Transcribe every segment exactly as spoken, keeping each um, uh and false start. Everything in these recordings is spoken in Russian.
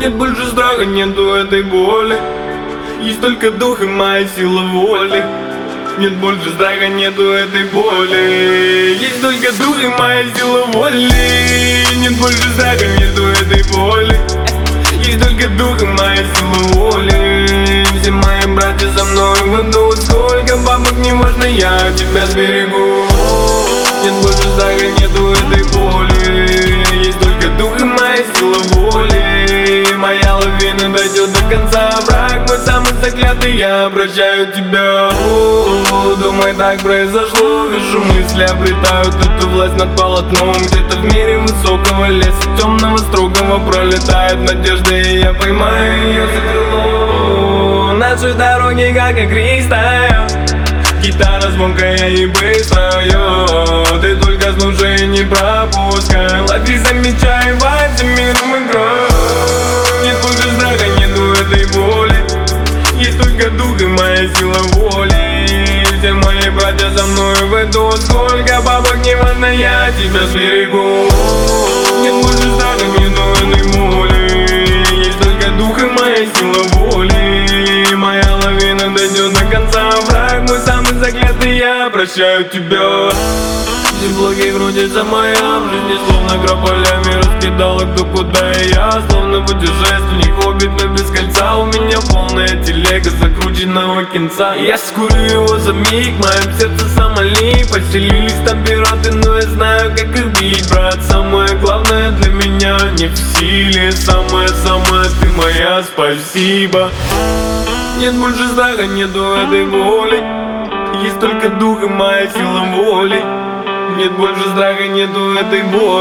Нет больше страха, нету этой боли. Есть только дух и моя сила воли. Нет больше страха, нету этой боли. Есть только дух и моя сила воли. Нет больше страха, нету этой боли. Есть только дух и моя сила воли. Все мои братья со мной в аду. Сколько бабок, не важно, я тебя сберегу. Нет больше страха, нету этой боли. Есть только дух и моя сила воли. Моя лавина дойдет до конца. Враг мой самый заклятый, я прощаю тебя. О, думай, так произошло. Вижу, мысли обретают эту власть над полотном. Где-то в мире высокого леса, темного, строгого, пролетает надежда, и я поймаю ее за крыло. Наши дороги как игристая, гитара звонкая и быстрая. Ты только слушай и не пропускай. Лови, замечай, вайб, за миром играй. Нет больше страха, нету этой боли. Есть только дух и моя сила воли. Все мои братья за мной в аду. Сколько бабок, не важно, я тебя сберегу. Нет больше страха, нету этой боли. Есть только дух и моя сила воли. Моя лавина дойдет до конца. Враг мой самый заклятый, я прощаю тебя. Все блоки крутятся моя в жизни, словно грабалями раскидала кто куда. И я словно путешественник, хоббит, но без кольца. У меня полная телега закрученного кинца. Я скурю его за миг, в моем сердце Сомали. Поселились там пираты, но я знаю, как их бить, брат. Самое главное для меня не в силе. Самое-самое ты моя, спасибо. Нет больше страха, нету этой боли. Есть только дух и моя сила воли. Нет больше страха, нету этой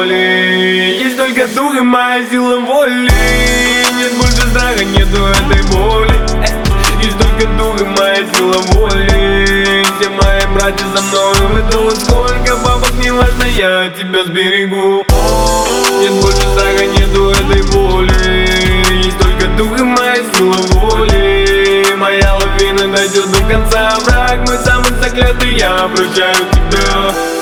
боли. Есть только дух и моя сила воли. Нет больше страха, нету этой боли. Есть только дух и моя сила воли. Все мои братья за мной в аду. Сколько бабок, не важно, я тебя сберегу. Нет больше страха, нету этой боли. Есть только дух и моя сила воли. Моя лавина дойдет до конца. Враг мой самый заклятый, я прощаю тебя.